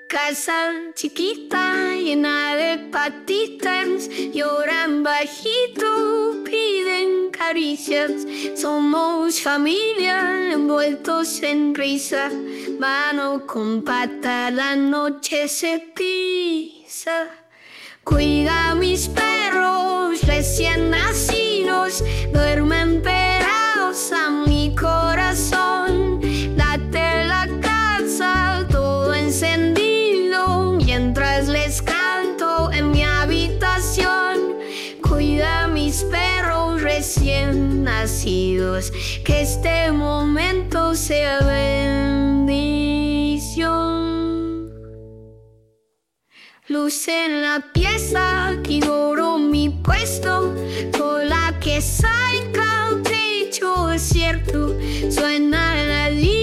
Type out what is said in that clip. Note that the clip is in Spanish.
casa chiquita llena de patitas, lloran bajito, piden caricias. Somos familia envueltos en risa, mano con pata la noche se pisa. Cuida a mis perros recién nacidos, duermen pegados a mi corazón. Late la casa, todo encendido, mientras les canto en mi habitación. Cuida a mis perros recién nacidos, que este momento sea bendición. Luz en la pieza, que oro mi puesto, con la que salga el techo desierto, suena la